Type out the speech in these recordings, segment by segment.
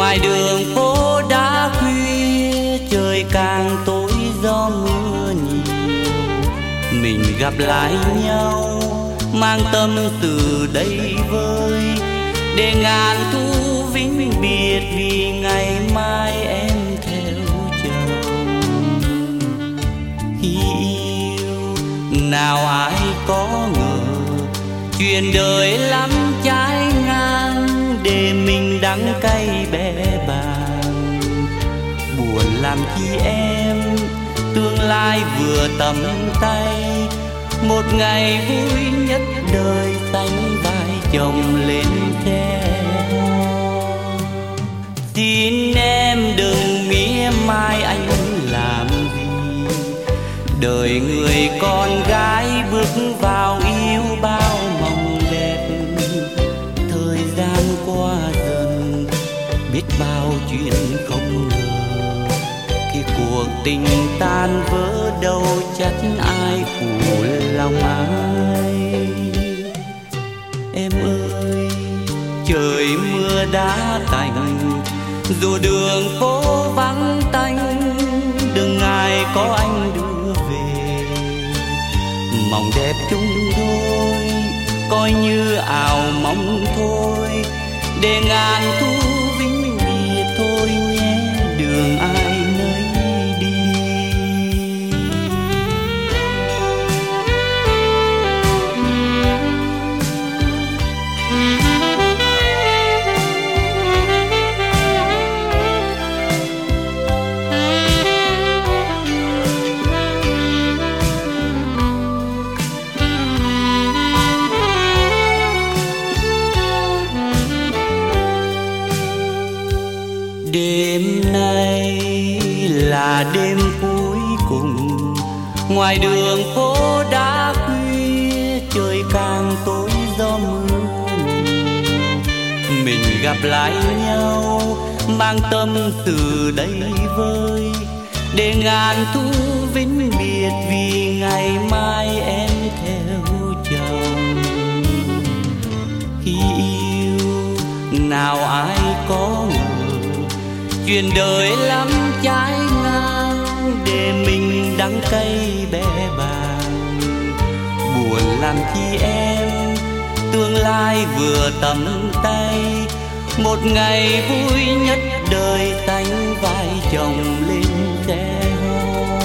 Ngoài đường phố đã khuya, trời càng tối do mưa nhiều. Mình gặp lại nhau, mang tâm từ đây vơi, để ngàn thu vĩnh biệt vì ngày mai em theo chồng. Khi yêu nào ai có ngờ, chuyện đời lắm trái ngang, để mình đắng cay bé bàng. Buồn làm chi em, tương lai vừa tầm tay, một ngày vui nhất đời sánh vai chồng lên xe. Xin em đừng mỉa mai anh làm gì, đời người con gái bước vào yêu bao mong đẹp. Thời gian qua dần, biết bao chuyện không ngờ, khi cuộc tình tan vỡ đâu chắc ai phụ lòng ai. Em ơi, trời mưa đã tạnh, dù đường phố vắng tanh, đừng ngại có anh đưa về. Mong đẹp chung đôi, coi như ảo mong thôi, để ngàn thu vĩnh biệt thôi nhé, đường ai nấy đi. Đêm nay là đêm cuối cùng, ngoài đường phố đã khuya, trời càng tối do mưa nhiều. Mình gặp lại nhau, mang tâm từ đây vơi, để ngàn thu vĩnh biệt vì ngày mai em theo chồng. Khi yêu nào ai có ngờ, chuyện đời lắm trái ngang, để mình đắng cay bé bàng. Buồn làm chi em, tương lai vừa tầm tay, một ngày vui nhất đời sánh vai chồng lên xe hoa.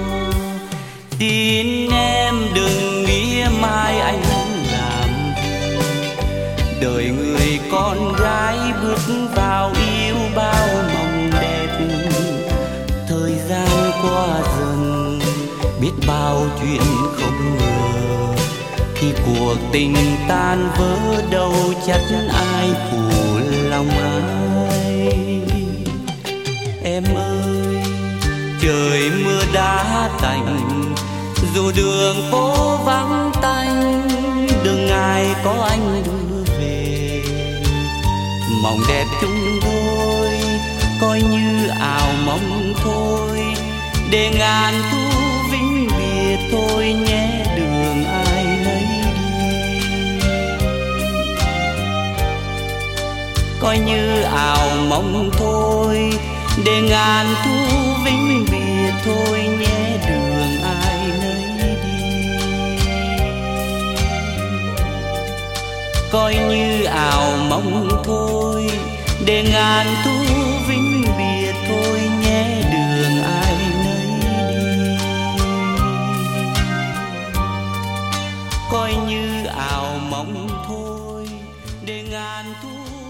Xin em đừng mỉa mai anh làm gì, đời người con gái bước vào yêu bao mong đẹp. Thời gian qua dần, biết bao chuyện không ngờ, khi cuộc tình tan vỡ đâu chắc ai phụ lòng ai. Em ơi, trời mưa đã tạnh, dù đường phố vắng tanh, đừng ngại có anh đưa về. Mong đẹp chung đôi, coi như ảo mong thôi, để ngàn thu vĩnh biệt thôi nhé, đường ai nấy đi. Coi như ảo mong thôi, để ngàn thu vĩnh biệt thôi nhé, đường ai nấy đi. Coi như ảo mong thôi, để ngàn thu vĩnh biệt thôi nhé, đường ai nấy đi. Coi như ảo mong thôi, để ngàn thu